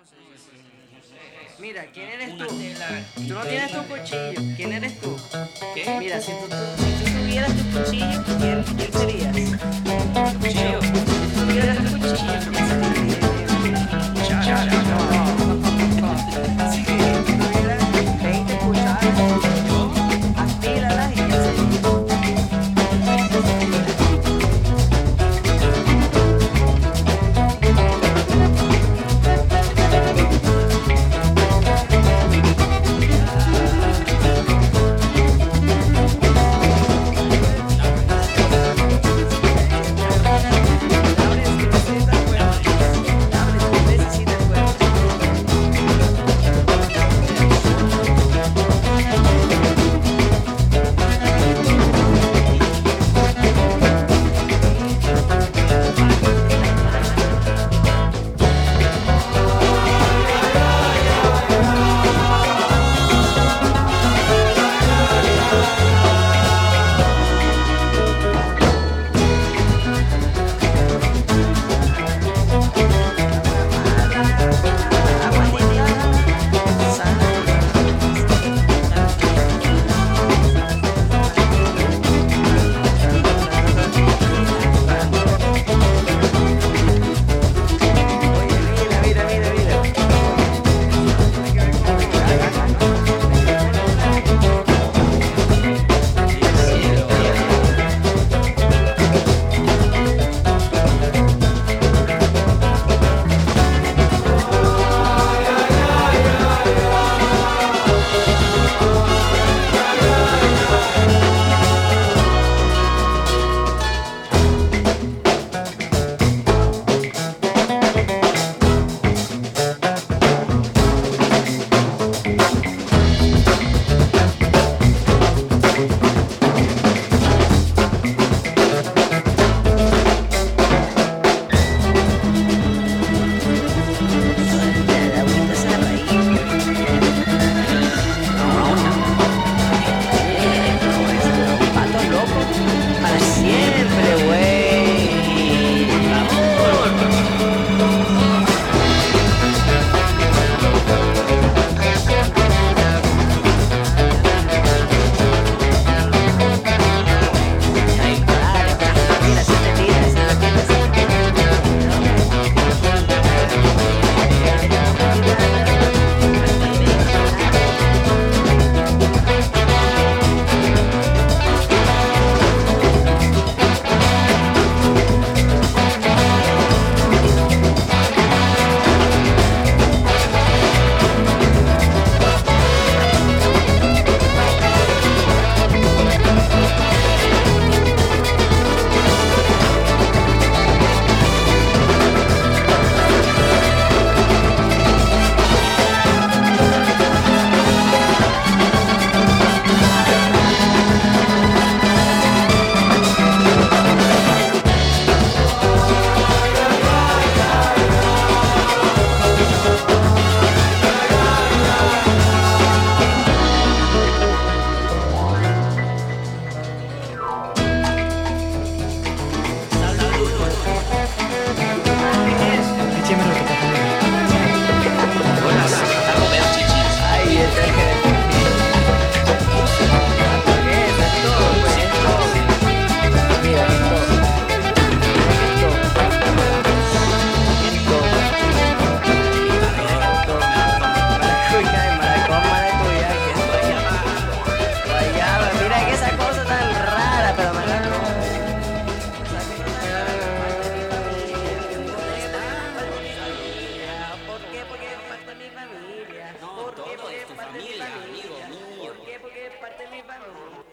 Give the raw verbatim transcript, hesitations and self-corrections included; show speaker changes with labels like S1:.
S1: Mira, ¿quién eres
S2: Una
S1: tú?
S2: tela.
S1: Tú no tienes tu cuchillo. ¿Quién eres tú?
S2: ¿Qué?
S1: Mira, si tú, tú- si tú tuvieras tu cuchillo, ¿quién, quién serías?
S2: Cuchillo.
S1: Si tú tuvieras tu cuchillo, ¿quién serías?
S2: Cuchara.
S1: Si tú tuvieras veinte cucharas,
S2: ¿Yo?
S1: afílalas y ¿quién sería? Para siempre, güey. Ay, claro. Mira, se te tira, se te tira, se te
S2: Hola, saca Romeo Chichis.
S1: Ay, ese es que ¿qué? Eso es todo, pues es todo. Mira, es todo. Es todo. Es todo. Es todo. Maracuya y maracón, maracuyá, que es guayaba. Guayaba, mira que esa cosa tan rara, pero maracón. Esa cosa tan rara, parte de mi familia. ¿Dónde está? Parte de mi familia. ¿Por qué? Porque es parte de mi familia.
S2: No,
S1: ¿Por qué?
S2: todo
S1: Porque
S2: es
S1: es
S2: tu
S1: parte de mi
S2: familia, amigo
S1: familia.
S2: mío.
S1: ¿Por qué? Porque es parte de mi familia.